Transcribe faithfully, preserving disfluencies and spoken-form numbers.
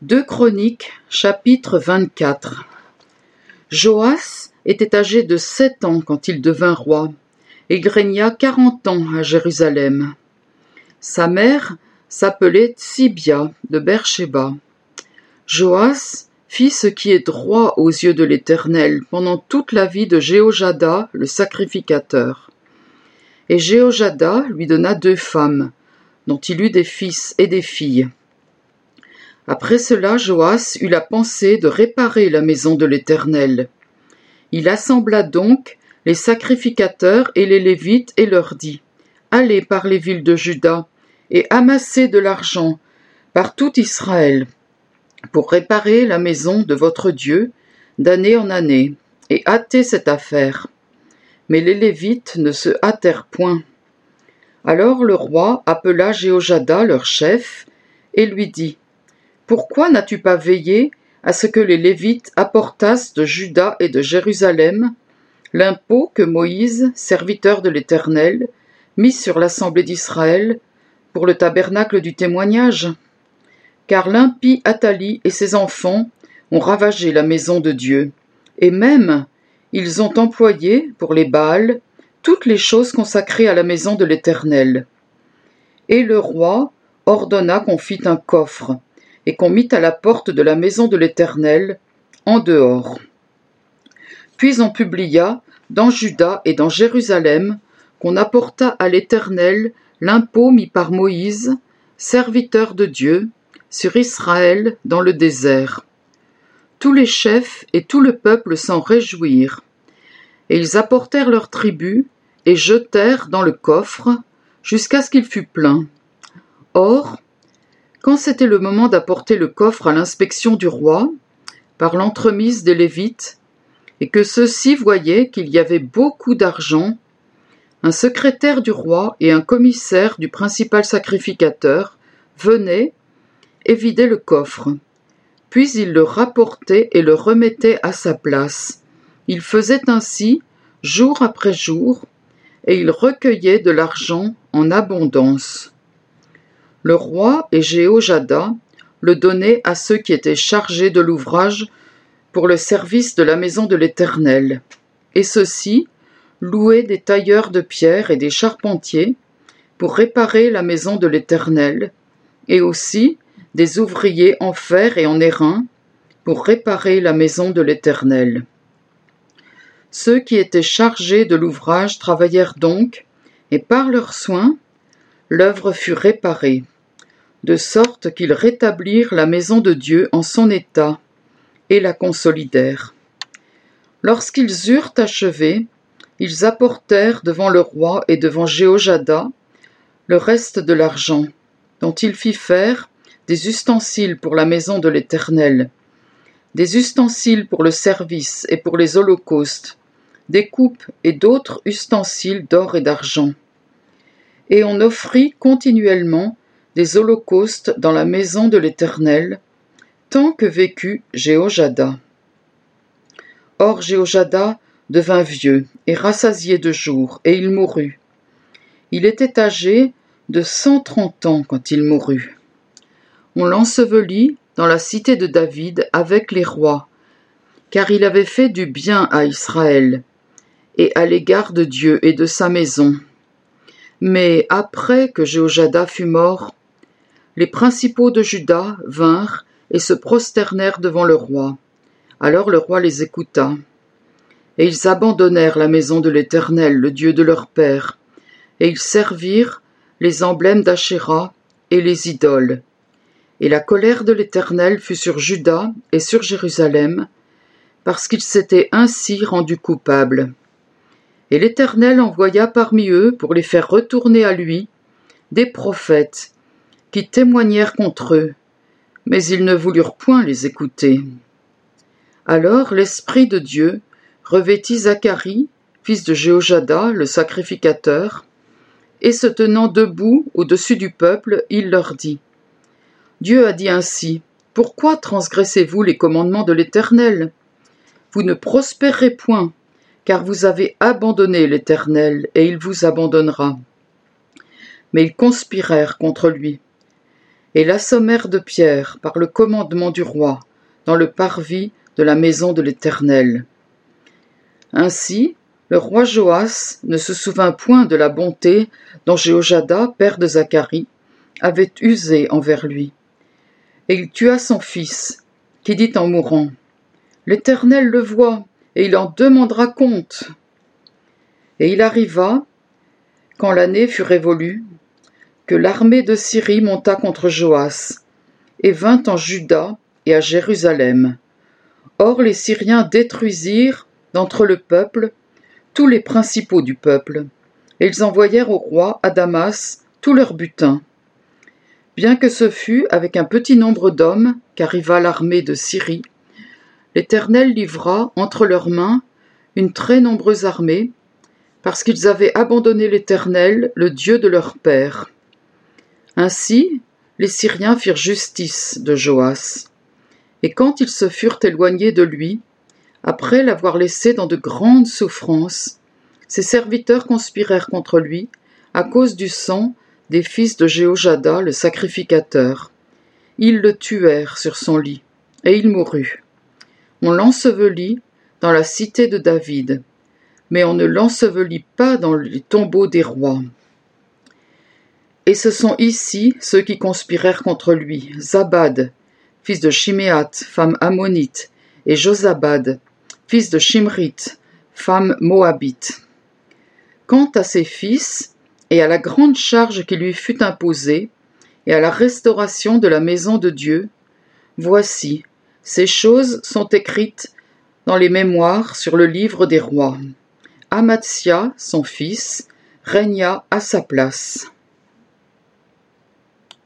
deux Chroniques, chapitre vingt-quatre. Joas était âgé de sept ans quand il devint roi, et il régna quarante ans à Jérusalem. Sa mère s'appelait Tsibia de Beersheba. Joas fit ce qui est droit aux yeux de l'Éternel pendant toute la vie de Jéhojada, le sacrificateur. Et Jéhojada lui donna deux femmes, dont il eut des fils et des filles. Après cela, Joas eut la pensée de réparer la maison de l'Éternel. Il assembla donc les sacrificateurs et les Lévites et leur dit : Allez par les villes de Juda et amassez de l'argent par tout Israël pour réparer la maison de votre Dieu d'année en année, et hâtez cette affaire. Mais les Lévites ne se hâtèrent point. Alors le roi appela Jéhojada, leur chef, et lui dit : Pourquoi n'as-tu pas veillé à ce que les Lévites apportassent de Juda et de Jérusalem l'impôt que Moïse, serviteur de l'Éternel, mit sur l'assemblée d'Israël pour le tabernacle du témoignage ? Car l'impie Athali et ses enfants ont ravagé la maison de Dieu, et même ils ont employé, pour les Baals, toutes les choses consacrées à la maison de l'Éternel. Et le roi ordonna qu'on fît un coffre, et qu'on mit à la porte de la maison de l'Éternel, en dehors. Puis on publia, dans Juda et dans Jérusalem, qu'on apporta à l'Éternel l'impôt mis par Moïse, serviteur de Dieu, sur Israël dans le désert. Tous les chefs et tout le peuple s'en réjouirent, et ils apportèrent leur tribut et jetèrent dans le coffre, jusqu'à ce qu'il fût plein. Or, quand c'était le moment d'apporter le coffre à l'inspection du roi, par l'entremise des Lévites, et que ceux-ci voyaient qu'il y avait beaucoup d'argent, un secrétaire du roi et un commissaire du principal sacrificateur venaient et vidaient le coffre. Puis ils le rapportaient et le remettaient à sa place. Ils faisaient ainsi, jour après jour, et ils recueillaient de l'argent en abondance. Le roi et Jéhojada le donnaient à ceux qui étaient chargés de l'ouvrage pour le service de la maison de l'Éternel. Et ceux-ci louaient des tailleurs de pierre et des charpentiers pour réparer la maison de l'Éternel, et aussi des ouvriers en fer et en airain pour réparer la maison de l'Éternel. Ceux qui étaient chargés de l'ouvrage travaillèrent donc, et par leurs soins, l'œuvre fut réparée, de sorte qu'ils rétablirent la maison de Dieu en son état, et la consolidèrent. Lorsqu'ils eurent achevé, ils apportèrent devant le roi et devant Jéhojada le reste de l'argent, dont il fit faire des ustensiles pour la maison de l'Éternel, des ustensiles pour le service et pour les holocaustes, des coupes et d'autres ustensiles d'or et d'argent. Et on offrit continuellement des holocaustes dans la maison de l'Éternel, tant que vécut Jéhojada. Or Jéhojada devint vieux et rassasié de jours, et il mourut. Il était âgé de cent trente ans quand il mourut. On l'ensevelit dans la cité de David avec les rois, car il avait fait du bien à Israël, et à l'égard de Dieu et de sa maison. Mais après que Jéhojada fut mort, les principaux de Juda vinrent et se prosternèrent devant le roi. Alors le roi les écouta. Et ils abandonnèrent la maison de l'Éternel, le Dieu de leur père, et ils servirent les emblèmes d'Achéra et les idoles. Et la colère de l'Éternel fut sur Juda et sur Jérusalem, parce qu'ils s'étaient ainsi rendus coupables. Et l'Éternel envoya parmi eux, pour les faire retourner à lui, des prophètes, qui témoignèrent contre eux, mais ils ne voulurent point les écouter. Alors l'Esprit de Dieu revêtit Zacharie, fils de Jéhojada, le sacrificateur, et se tenant debout au-dessus du peuple, il leur dit : Dieu a dit ainsi : Pourquoi transgressez-vous les commandements de l'Éternel ? Vous ne prospérerez point, car vous avez abandonné l'Éternel, et il vous abandonnera. Mais ils conspirèrent contre lui. et l'assommèrent de pierres par le commandement du roi, dans le parvis de la maison de l'Éternel. Ainsi, le roi Joas ne se souvint point de la bonté dont Jéhojada, père de Zacharie, avait usé envers lui. Et il tua son fils, qui dit en mourant, « L'Éternel le voit, et il en demandera compte. » Et il arriva, quand l'année fut révolue, que l'armée de Syrie monta contre Joas, et vint en Juda et à Jérusalem. Or les Syriens détruisirent, d'entre le peuple, tous les principaux du peuple, et ils envoyèrent au roi à Damas tout leur butin. Bien que ce fût avec un petit nombre d'hommes qu'arriva l'armée de Syrie, l'Éternel livra entre leurs mains une très nombreuse armée, parce qu'ils avaient abandonné l'Éternel, le Dieu de leur père. Ainsi, les Syriens firent justice de Joas. Et quand ils se furent éloignés de lui, après l'avoir laissé dans de grandes souffrances, ses serviteurs conspirèrent contre lui à cause du sang des fils de Jéhojada, le sacrificateur. Ils le tuèrent sur son lit, et il mourut. On l'ensevelit dans la cité de David, mais on ne l'ensevelit pas dans les tombeaux des rois. Et ce sont ici ceux qui conspirèrent contre lui, Zabad, fils de Shiméat, femme ammonite, et Josabad, fils de Shimrith, femme moabite. Quant à ses fils, et à la grande charge qui lui fut imposée, et à la restauration de la maison de Dieu, voici, ces choses sont écrites dans les mémoires sur le livre des rois. Amatsia, son fils, régna à sa place.